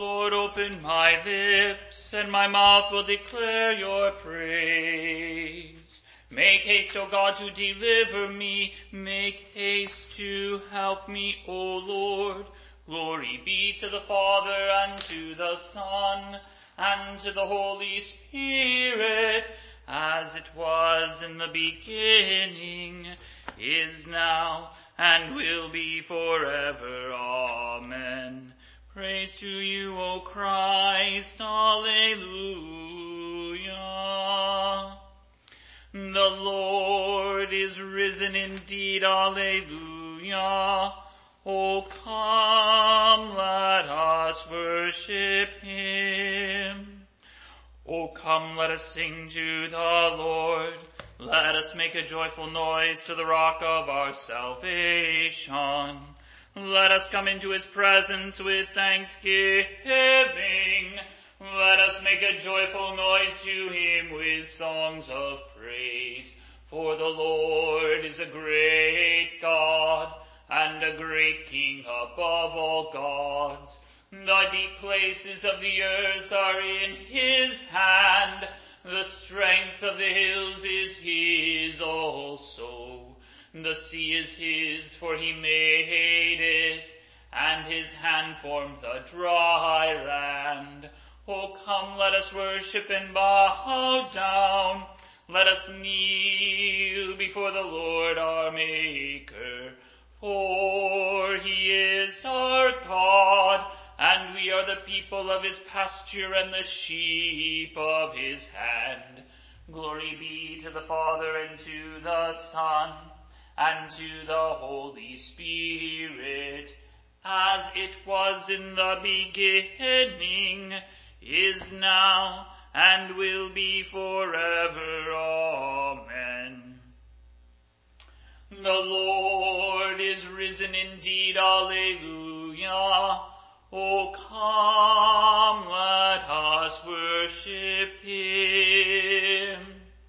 Lord, open my lips, and my mouth will declare your praise. Make haste, O God, to deliver me. Make haste to help me, O Lord. Glory be to the Father, and to the Son, and to the Holy Spirit, as it was in the beginning, is now, and will be forever. Amen. Praise to you, O Christ. Alleluia. The Lord is risen indeed. Alleluia. O come, let us worship him. O come, let us sing to the Lord. Let us make a joyful noise to the rock of our salvation. Let us come into his presence with thanksgiving. Let us make a joyful noise to him with songs of praise. For the Lord is a great God, and a great King above all gods. The deep places of the earth are in his hand. The strength of the hills is his also. The sea is his, for he made it, and his hand formed the dry land. O come, let us worship and bow down. Let us kneel before the Lord our Maker. For he is our God, and we are the people of his pasture and the sheep of his hand. Glory be to the Father, and to the Son, and to the Holy Spirit, as it was in the beginning, is now, and will be forever. Amen. The Lord is risen indeed. Alleluia. O come, let us worship him.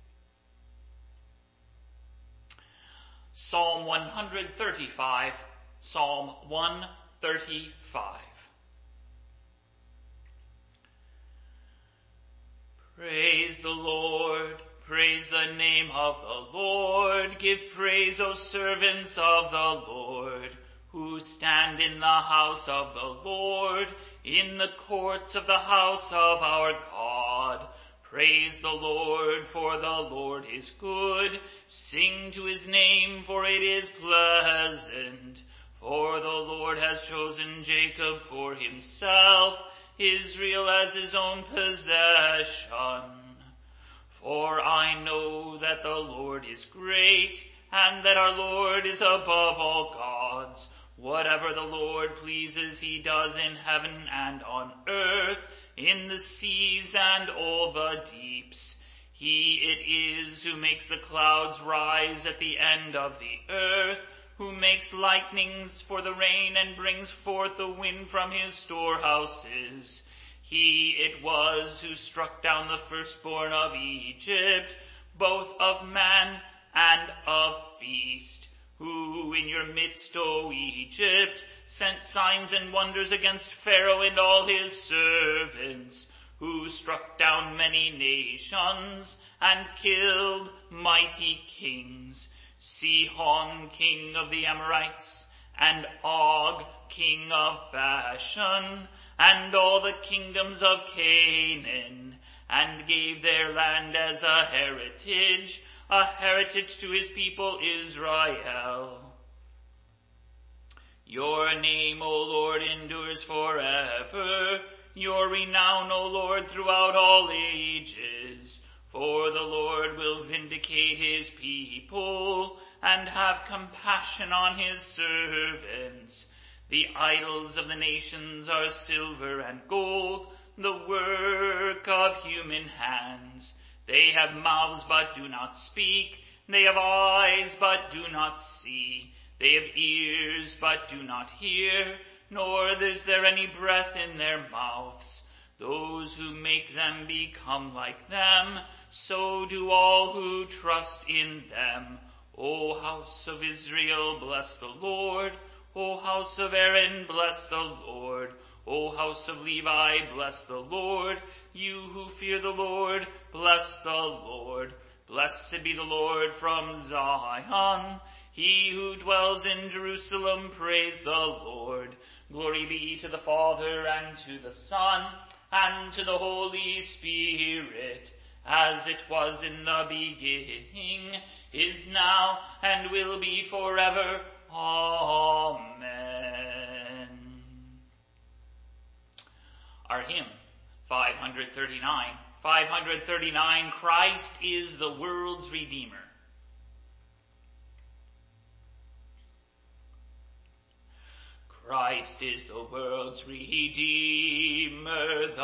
Psalm 135. Psalm 135. Praise the Lord. Praise the name of the Lord. Give praise, O servants of the Lord, who stand in the house of the Lord, in the courts of the house of our God. Praise the Lord, for the Lord is good. Sing to his name, for it is pleasant. For the Lord has chosen Jacob for himself, Israel as his own possession. For I know that the Lord is great, and that our Lord is above all gods. Whatever the Lord pleases he does in heaven and on earth, in the seas and all the deeps. He it is who makes the clouds rise at the end of the earth, who makes lightnings for the rain and brings forth the wind from his storehouses. He it was who struck down the firstborn of Egypt, both of man and of beast, who in your midst, O Egypt, sent signs and wonders against Pharaoh and all his servants, who struck down many nations and killed mighty kings, Sihon, king of the Amorites, and Og, king of Bashan, and all the kingdoms of Canaan, and gave their land as a heritage to his people Israel. Your name, O Lord, endures forever, your renown, O Lord, throughout all ages. For the Lord will vindicate his people, and have compassion on his servants. The idols of the nations are silver and gold, the work of human hands. They have mouths but do not speak, they have eyes but do not see, they have ears but do not hear, nor is there any breath in their mouths. Those who make them become like them, so do all who trust in them. O house of Israel, bless the Lord. O house of Aaron, bless the Lord. O house of Levi, bless the Lord. You who fear the Lord, bless the Lord. Blessed be the Lord from Zion. He who dwells in Jerusalem, praise the Lord. Glory be to the Father, and to the Son, and to the Holy Spirit, as it was in the beginning, is now, and will be forever. Amen. Our hymn, 539. 539, Christ is the world's Redeemer. Christ is the world's Redeemer, the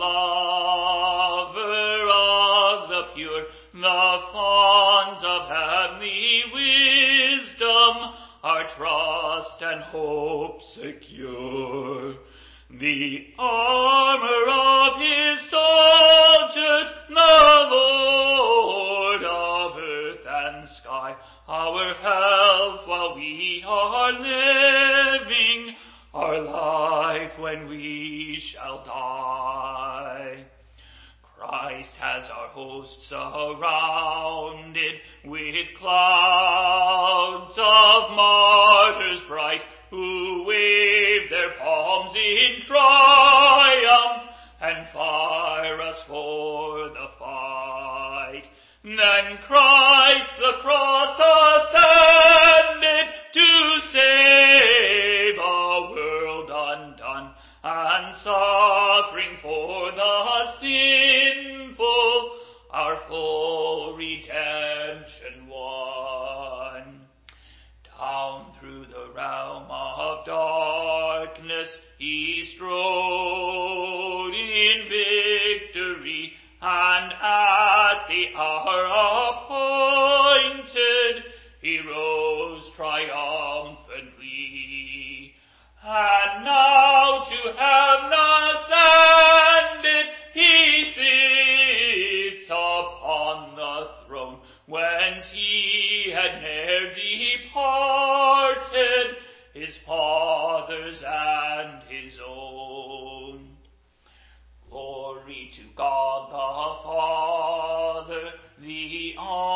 lover of the pure, the font of heavenly wisdom, our trust and hope secure. The armor of his soldiers, the Lord of earth and sky, our health while we are living, our life when we shall die. Christ has our hosts surrounded with clouds of martyrs bright, who wave their palms in triumph and fire us for the fight. Then Christ the cross ascended to save a world undone, and suffering for the sinful, our full redemption won. Down through the realm of darkness he strode in victory, and at the hour appointed he rose triumphantly. And now to heaven ascended he sits upon the throne, whence he had ne'er departed, his Father's and his own. Glory to God the Father, the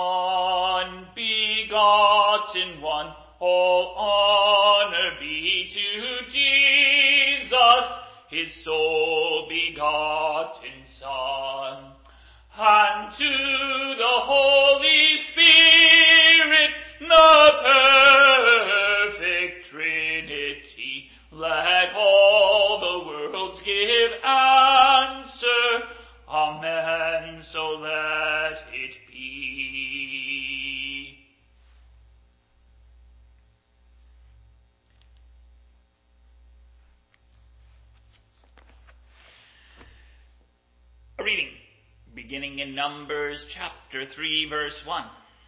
unbegotten one. All honor be to Jesus, his sole begotten Son. And to the Holy Spirit, the perfect Trinity, let all the worlds give answer. Amen, so let it be. A reading beginning in Numbers chapter 3, verse 1.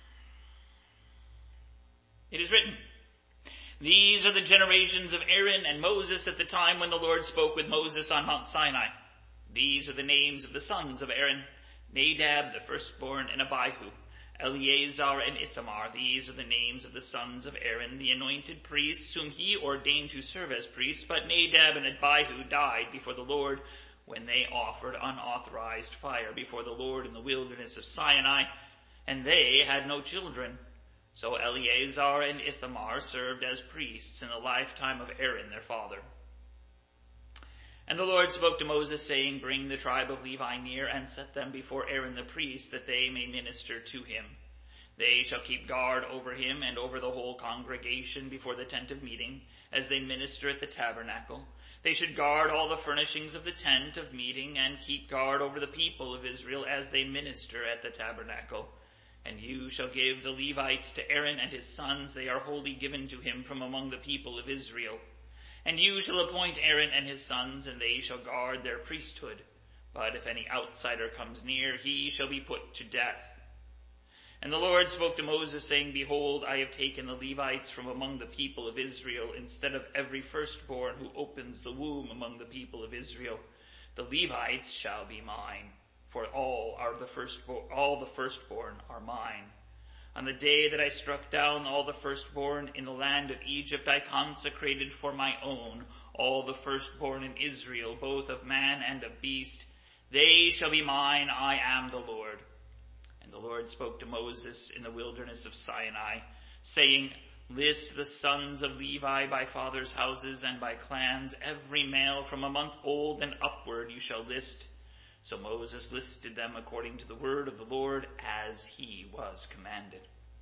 It is written, These are the generations of Aaron and Moses at the time when the Lord spoke with Moses on Mount Sinai. These are the names of the sons of Aaron, Nadab the firstborn, and Abihu, Eleazar and Ithamar. These are the names of the sons of Aaron, the anointed priests, whom he ordained to serve as priests. But Nadab and Abihu died before the Lord when they offered unauthorized fire before the Lord in the wilderness of Sinai, and they had no children. So Eleazar and Ithamar served as priests in the lifetime of Aaron their father. And the Lord spoke to Moses, saying, Bring the tribe of Levi near, and set them before Aaron the priest, that they may minister to him. They shall keep guard over him and over the whole congregation before the tent of meeting, as they minister at the tabernacle. They should guard all the furnishings of the tent of meeting, and keep guard over the people of Israel as they minister at the tabernacle. And you shall give the Levites to Aaron and his sons. They are wholly given to him from among the people of Israel. And you shall appoint Aaron and his sons, and they shall guard their priesthood. But if any outsider comes near, he shall be put to death. And the Lord spoke to Moses, saying, Behold, I have taken the Levites from among the people of Israel, instead of every firstborn who opens the womb among the people of Israel. The Levites shall be mine, for all the firstborn are mine. On the day that I struck down all the firstborn in the land of Egypt, I consecrated for my own all the firstborn in Israel, both of man and of beast. They shall be mine, I am the Lord. And the Lord spoke to Moses in the wilderness of Sinai, saying, List the sons of Levi by fathers' houses and by clans, every male from a month old and upward you shall list. So Moses listed them according to the word of the Lord, as he was commanded.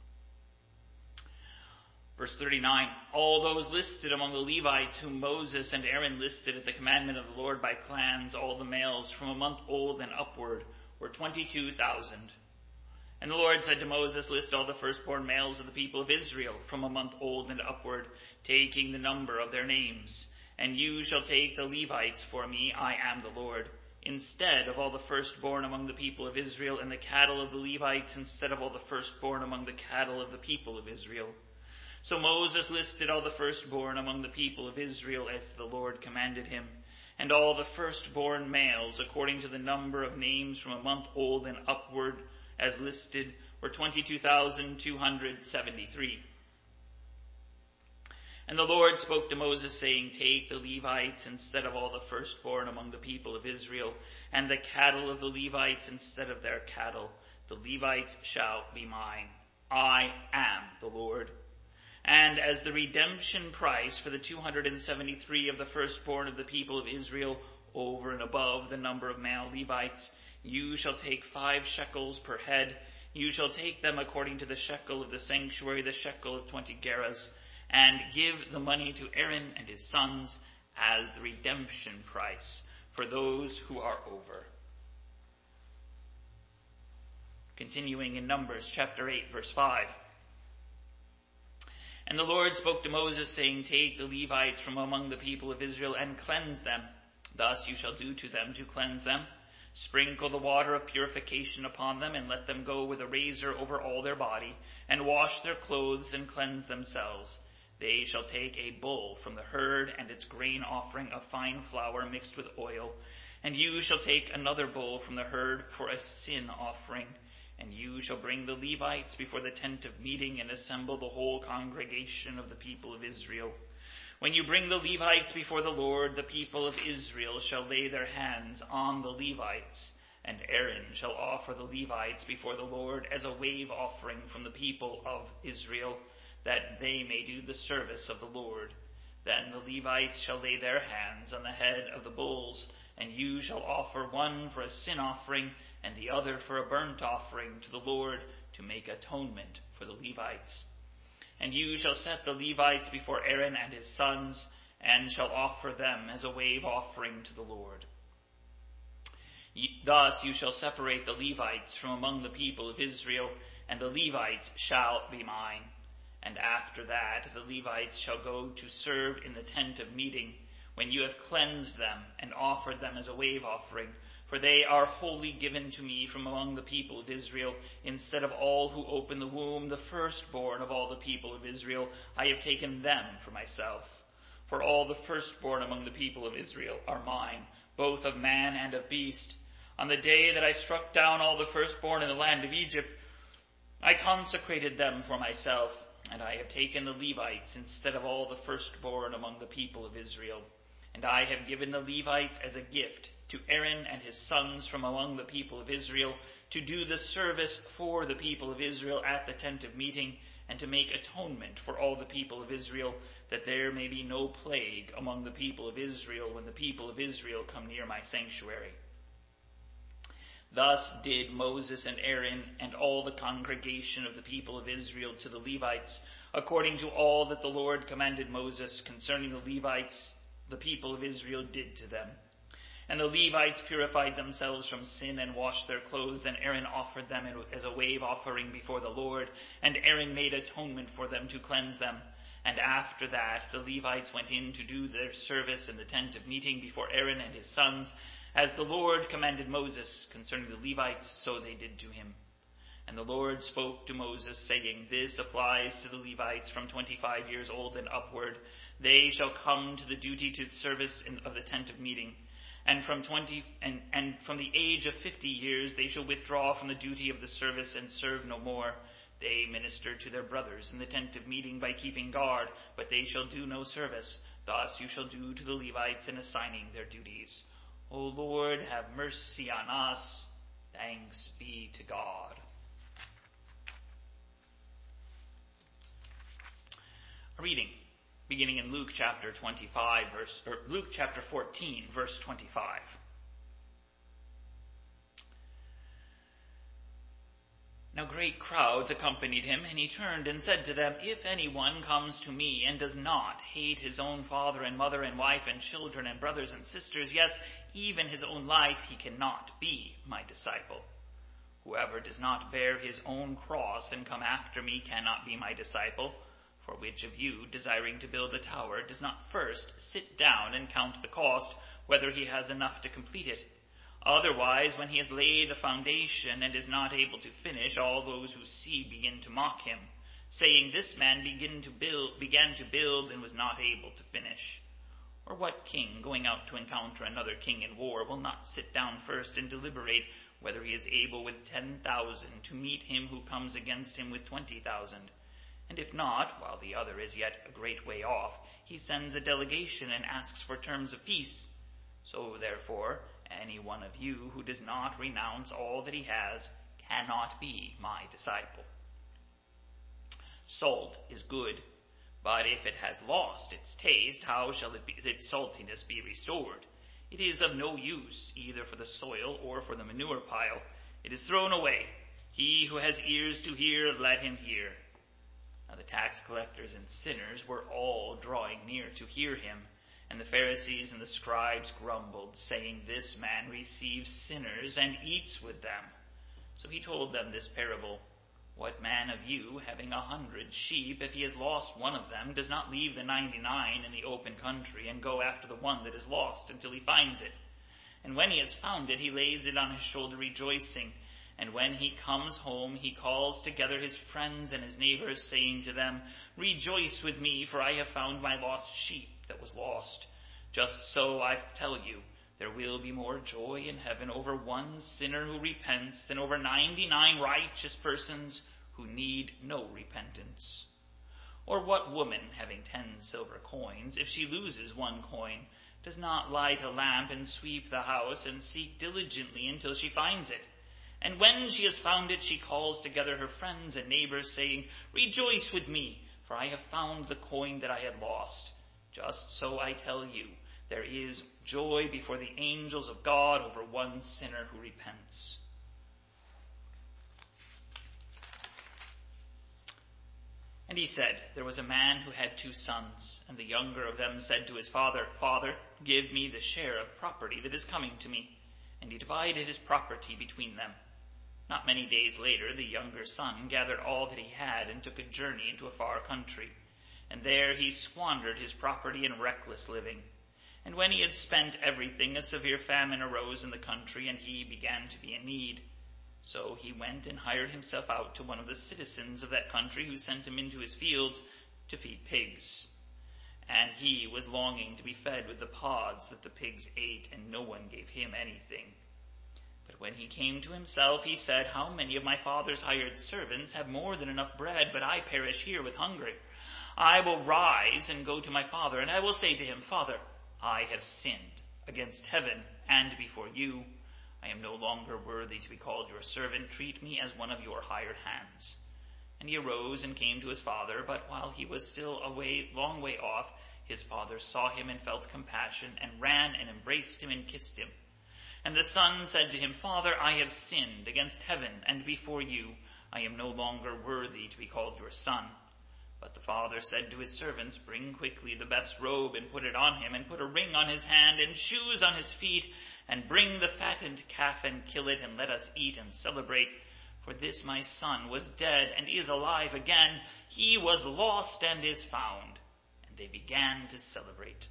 Verse 39, all those listed among the Levites whom Moses and Aaron listed at the commandment of the Lord by clans, all the males from a month old and upward, were 22,000. And the Lord said to Moses, List all the firstborn males of the people of Israel from a month old and upward, taking the number of their names. And you shall take the Levites for me, I am the Lord, instead of all the firstborn among the people of Israel, and the cattle of the Levites instead of all the firstborn among the cattle of the people of Israel. So Moses listed all the firstborn among the people of Israel as the Lord commanded him, and all the firstborn males according to the number of names from a month old and upward as listed were 22,273. And the Lord spoke to Moses, saying, Take the Levites instead of all the firstborn among the people of Israel, and the cattle of the Levites instead of their cattle. The Levites shall be mine. I am the Lord. And as the redemption price for the 273 of the firstborn of the people of Israel, over and above the number of male Levites, you shall take 5 shekels per head. You shall take them according to the shekel of the sanctuary, the shekel of 20 gerahs, and give the money to Aaron and his sons as the redemption price for those who are over. Continuing in Numbers chapter 8, verse 5. And the Lord spoke to Moses, saying, Take the Levites from among the people of Israel and cleanse them. Thus you shall do to them to cleanse them. Sprinkle the water of purification upon them, and let them go with a razor over all their body, and wash their clothes and cleanse themselves. They shall take a bull from the herd and its grain offering of fine flour mixed with oil, and you shall take another bull from the herd for a sin offering. And you shall bring the Levites before the tent of meeting and assemble the whole congregation of the people of Israel. When you bring the Levites before the Lord, the people of Israel shall lay their hands on the Levites, and Aaron shall offer the Levites before the Lord as a wave offering from the people of Israel, that they may do the service of the Lord. Then the Levites shall lay their hands on the head of the bulls, and you shall offer one for a sin offering, and the other for a burnt offering to the Lord, to make atonement for the Levites. And you shall set the Levites before Aaron and his sons, and shall offer them as a wave offering to the Lord. Thus you shall separate the Levites from among the people of Israel, and the Levites shall be mine. And after that the Levites shall go to serve in the tent of meeting, when you have cleansed them and offered them as a wave offering. For they are wholly given to me from among the people of Israel. Instead of all who open the womb, the firstborn of all the people of Israel, I have taken them for myself. For all the firstborn among the people of Israel are mine, both of man and of beast. On the day that I struck down all the firstborn in the land of Egypt, I consecrated them for myself, and I have taken the Levites instead of all the firstborn among the people of Israel. And I have given the Levites as a gift to Aaron and his sons from among the people of Israel, to do the service for the people of Israel at the tent of meeting, and to make atonement for all the people of Israel, that there may be no plague among the people of Israel when the people of Israel come near my sanctuary. Thus did Moses and Aaron and all the congregation of the people of Israel to the Levites, according to all that the Lord commanded Moses concerning the Levites, the people of Israel did to them. And the Levites purified themselves from sin and washed their clothes, and Aaron offered them as a wave offering before the Lord, and Aaron made atonement for them to cleanse them. And after that the Levites went in to do their service in the tent of meeting before Aaron and his sons, as the Lord commanded Moses concerning the Levites, so they did to him. And the Lord spoke to Moses, saying, This applies to the Levites from 25 years old and upward. They shall come to the duty to the service of the tent of meeting. And from the age of 50 years they shall withdraw from the duty of the service and serve no more. They minister to their brothers in the tent of meeting by keeping guard, but they shall do no service, Thus you shall do to the Levites in assigning their duties. O Lord, have mercy on us. Thanks be to God. A reading beginning in Luke chapter 14, verse 25. Now great crowds accompanied him, and he turned and said to them, If anyone comes to me and does not hate his own father and mother and wife and children and brothers and sisters, yes, even his own life, he cannot be my disciple. Whoever does not bear his own cross and come after me cannot be my disciple. For which of you, desiring to build a tower, does not first sit down and count the cost, whether he has enough to complete it? Otherwise, when he has laid a foundation and is not able to finish, all those who see begin to mock him, saying, This man began to build and was not able to finish. Or what king, going out to encounter another king in war, will not sit down first and deliberate whether he is able with 10,000 to meet him who comes against him with 20,000? And if not, while the other is yet a great way off, he sends a delegation and asks for terms of peace. So therefore, any one of you who does not renounce all that he has cannot be my disciple. Salt is good, but if it has lost its taste, how shall its saltiness be restored? It is of no use, either for the soil or for the manure pile. It is thrown away. He who has ears to hear, let him hear. Now the tax collectors and sinners were all drawing near to hear him. And the Pharisees and the scribes grumbled, saying, This man receives sinners and eats with them. So he told them this parable. What man of you, having 100 sheep, if he has lost one of them, does not leave the 99 in the open country and go after the one that is lost until he finds it? And when he has found it, he lays it on his shoulder rejoicing. And when he comes home, he calls together his friends and his neighbors, saying to them, Rejoice with me, for I have found my lost sheep that was lost. Just so I tell you, there will be more joy in heaven over one sinner who repents than over 99 righteous persons who need no repentance. Or what woman, having 10 silver coins, if she loses one coin, does not light a lamp and sweep the house and seek diligently until she finds it? And when she has found it, she calls together her friends and neighbors, saying, Rejoice with me, for I have found the coin that I had lost. Just so I tell you, there is joy before the angels of God over one sinner who repents. And he said, There was a man who had 2 sons, and the younger of them said to his father, Father, give me the share of property that is coming to me. And he divided his property between them. Not many days later, the younger son gathered all that he had and took a journey into a far country. And there he squandered his property in reckless living. And when he had spent everything, a severe famine arose in the country, and he began to be in need. So he went and hired himself out to one of the citizens of that country, who sent him into his fields to feed pigs. And he was longing to be fed with the pods that the pigs ate, and no one gave him anything. But when he came to himself, he said, How many of my father's hired servants have more than enough bread, but I perish here with hunger? I will rise and go to my father, and I will say to him, Father, I have sinned against heaven and before you. I am no longer worthy to be called your servant. Treat me as one of your hired hands. And he arose and came to his father, but while he was still a long way off, his father saw him and felt compassion, and ran and embraced him and kissed him. And the son said to him, Father, I have sinned against heaven and before you. I am no longer worthy to be called your son. But the father said to his servants, Bring quickly the best robe and put it on him, and put a ring on his hand and shoes on his feet, and bring the fattened calf and kill it, and let us eat and celebrate. For this my son was dead and is alive again. He was lost and is found. And they began to celebrate.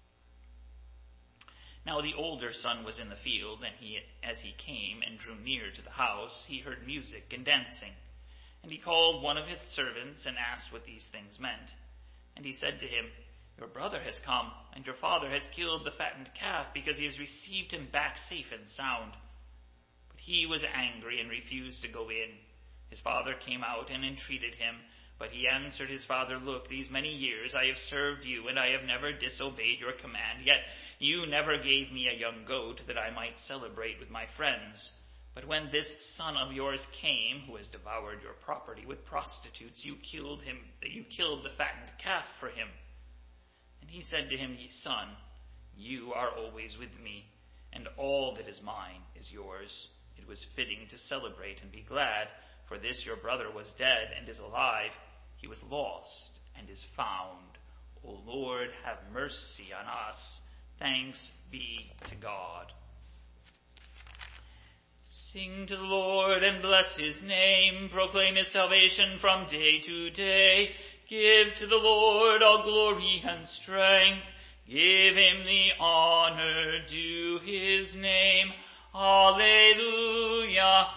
Now the older son was in the field, and as he came and drew near to the house, he heard music and dancing. And he called one of his servants and asked what these things meant. And he said to him, Your brother has come, and your father has killed the fattened calf, because he has received him back safe and sound. But he was angry and refused to go in. His father came out and entreated him. But he answered his father, Look, these many years I have served you, and I have never disobeyed your command. Yet you never gave me a young goat that I might celebrate with my friends. But when this son of yours came, who has devoured your property with prostitutes, you killed the fattened calf for him. And he said to him, Son, you are always with me, and all that is mine is yours. It was fitting to celebrate and be glad, for this your brother was dead and is alive. He was lost and is found. O Lord, have mercy on us. Thanks be to God. Sing to the Lord and bless his name. Proclaim his salvation from day to day. Give to the Lord all glory and strength. Give him the honor due his name. Alleluia,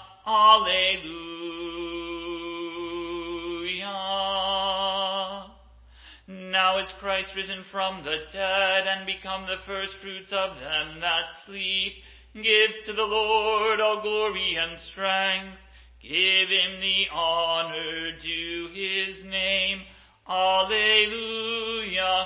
alleluia. Now is Christ risen from the dead and become the firstfruits of them that sleep. Give to the Lord all glory and strength. Give him the honor due his name. Alleluia,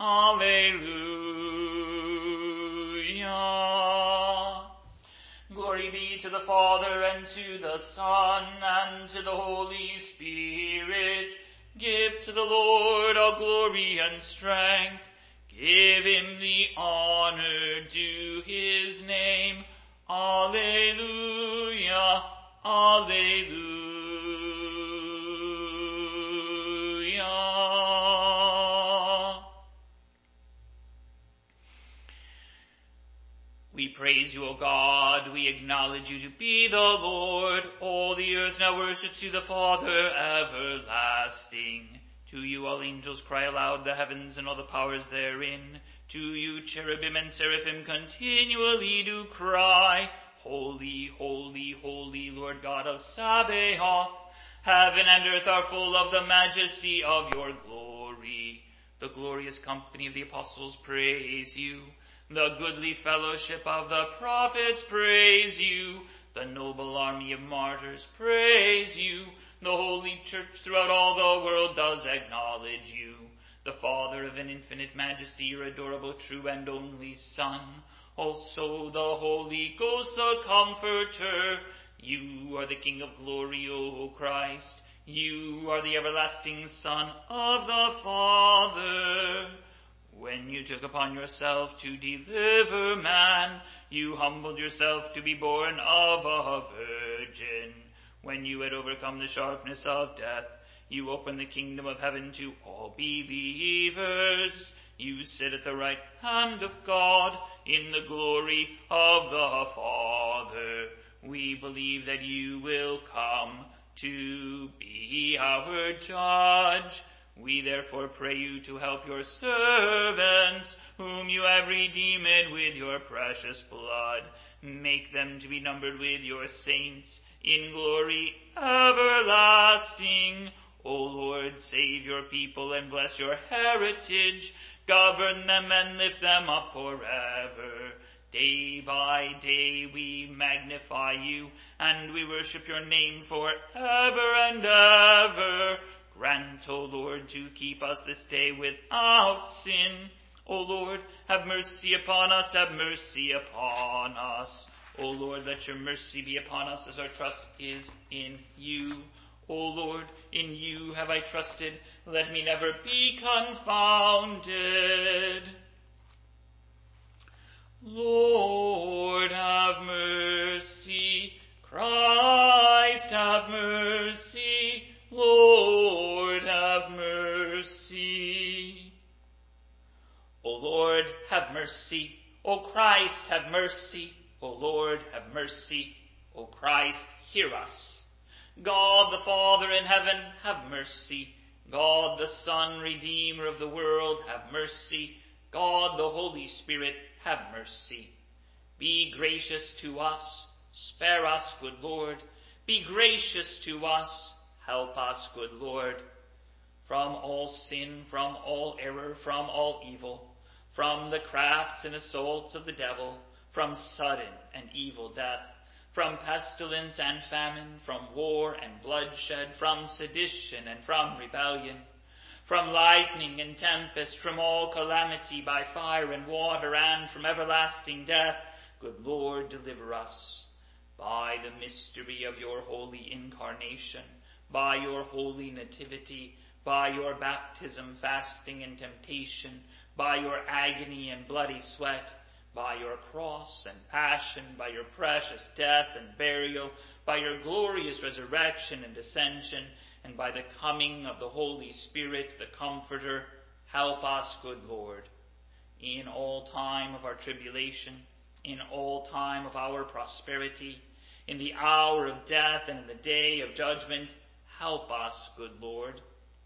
alleluia. Glory be to the Father, and to the Son, and to the Holy Spirit. Give to the Lord all glory and strength. Give him the honor due his name. Alleluia, alleluia. We praise you, O God. We acknowledge you to be the Lord. All the earth now worships you, the Father everlasting. To you all angels cry aloud, the heavens and all the powers therein. To you cherubim and seraphim continually do cry, Holy, holy, holy, Lord God of Sabaoth. Heaven and earth are full of the majesty of your glory. The glorious company of the apostles praise you. The goodly fellowship of the prophets praise you. The noble army of martyrs praise you. The holy church throughout all the world does acknowledge you. The Father of an infinite majesty, your adorable, true, and only Son. Also the Holy Ghost, the Comforter. You are the King of glory, O Christ. You are the everlasting Son of the Father. When you took upon yourself to deliver man, you humbled yourself to be born of a virgin. When you had overcome the sharpness of death, you opened the kingdom of heaven to all believers. You sit at the right hand of God in the glory of the Father. We believe that you will come to be our judge. We therefore pray you to help your servants, whom you have redeemed with your precious blood. Make them to be numbered with your saints in glory everlasting. O Lord, save your people and bless your heritage. Govern them and lift them up forever. Day by day we magnify you, and we worship your name forever and ever. Grant, O Lord, to keep us this day without sin. O Lord, have mercy upon us, have mercy upon us. O Lord, let your mercy be upon us as our trust is in you. O Lord, in you have I trusted. Let me never be confounded. Lord, have mercy. Christ, have mercy. Lord, have mercy. O Lord, have mercy. O Christ, have mercy. O Lord, have mercy. O Christ, hear us. God the Father in heaven, have mercy. God the Son, Redeemer of the world, have mercy. God the Holy Spirit, have mercy. Be gracious to us. Spare us, good Lord. Be gracious to us. Help us, good Lord. From all sin, from all error, from all evil, from the crafts and assaults of the devil, from sudden and evil death, from pestilence and famine, from war and bloodshed, from sedition and from rebellion, from lightning and tempest, from all calamity by fire and water, and from everlasting death. Good Lord, deliver us. By the mystery of your holy incarnation, by your holy nativity, by your baptism, fasting, and temptation, by your agony and bloody sweat, by your cross and passion, by your precious death and burial, by your glorious resurrection and ascension, and by the coming of the Holy Spirit, the Comforter, help us, good Lord, in all time of our tribulation, in all time of our prosperity, in the hour of death and in the day of judgment. Help us, good Lord.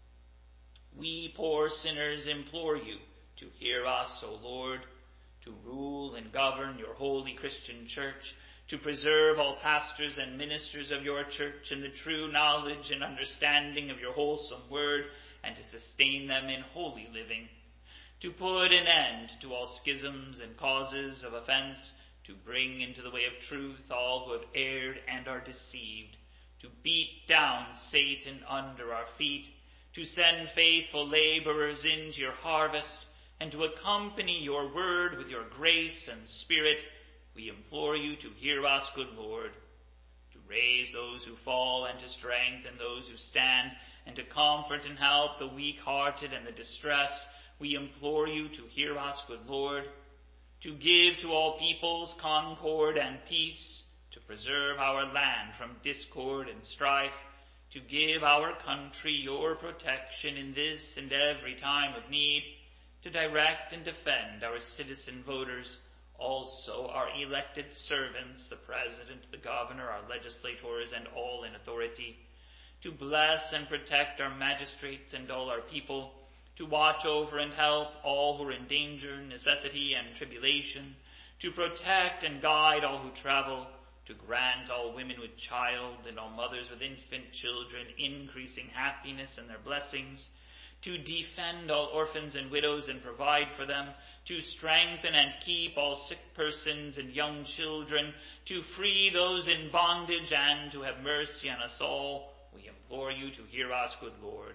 We poor sinners implore you to hear us, O Lord, to rule and govern your holy Christian church, to preserve all pastors and ministers of your church in the true knowledge and understanding of your wholesome word, and to sustain them in holy living, to put an end to all schisms and causes of offense, to bring into the way of truth all who have erred and are deceived, to beat down Satan under our feet, to send faithful laborers into your harvest, and to accompany your word with your grace and spirit. We implore you to hear us, good Lord, to raise those who fall and to strengthen those who stand, and to comfort and help the weak-hearted and the distressed. We implore you to hear us, good Lord, to give to all peoples concord and peace, to preserve our land from discord and strife, to give our country your protection in this and every time of need, to direct and defend our citizen voters, also our elected servants, the President, the Governor, our legislators, and all in authority, to bless and protect our magistrates and all our people, to watch over and help all who are in danger, necessity, and tribulation, to protect and guide all who travel, to grant all women with child and all mothers with infant children increasing happiness and their blessings, to defend all orphans and widows and provide for them, to strengthen and keep all sick persons and young children, to free those in bondage, and to have mercy on us all. We implore you to hear us, good Lord.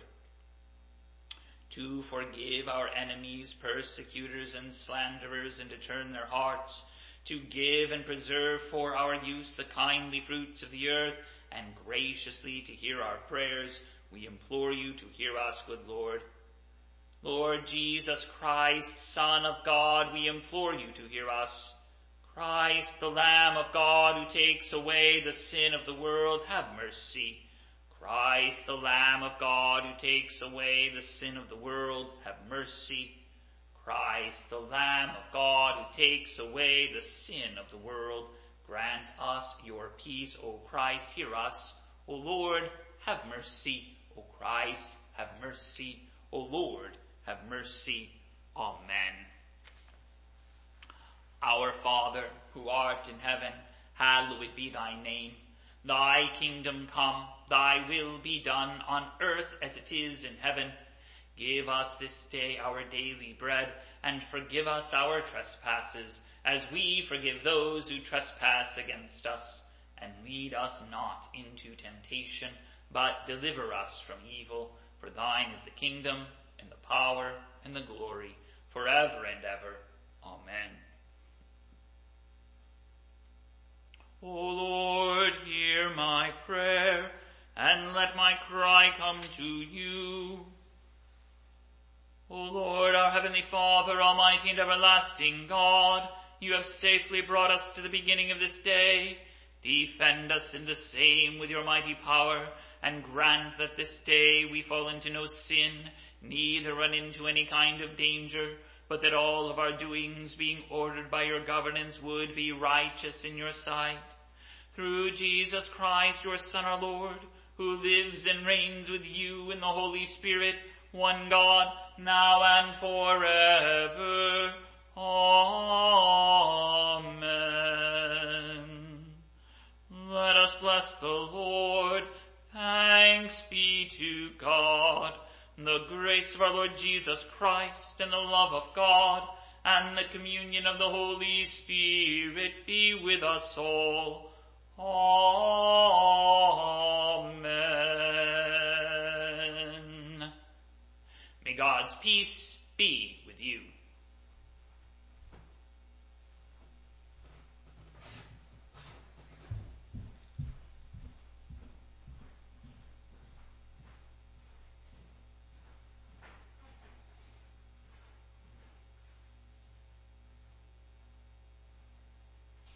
To forgive our enemies, persecutors, and slanderers, and to turn their hearts, to give and preserve for our use the kindly fruits of the earth, and graciously to hear our prayers. We implore you to hear us, good Lord. Lord Jesus Christ, Son of God, we implore you to hear us. Christ, the Lamb of God, who takes away the sin of the world, have mercy. Christ, the Lamb of God, who takes away the sin of the world, have mercy. Christ, the Lamb of God, who takes away the sin of the world, grant us your peace. O Christ, hear us. O Lord, have mercy. O Christ, have mercy. O Lord, have mercy. Amen. Our Father, who art in heaven, hallowed be thy name. Thy kingdom come, thy will be done on earth as it is in heaven. Give us this day our daily bread, and forgive us our trespasses, as we forgive those who trespass against us. And lead us not into temptation, but deliver us from evil. For thine is the kingdom, and the power, and the glory, forever and ever. Amen. O Lord, hear my prayer, and let my cry come to you. O Lord, our heavenly Father, almighty and everlasting God, you have safely brought us to the beginning of this day. Defend us in the same with your mighty power, and grant that this day we fall into no sin, neither run into any kind of danger, but that all of our doings, being ordered by your governance, would be righteous in your sight. Through Jesus Christ, your Son, our Lord, who lives and reigns with you in the Holy Spirit, one God, now and forever. Amen. Let us bless the Lord. Thanks be to God. The grace of our Lord Jesus Christ, and the love of God, and the communion of the Holy Spirit be with us all. Amen. May God's peace be with you.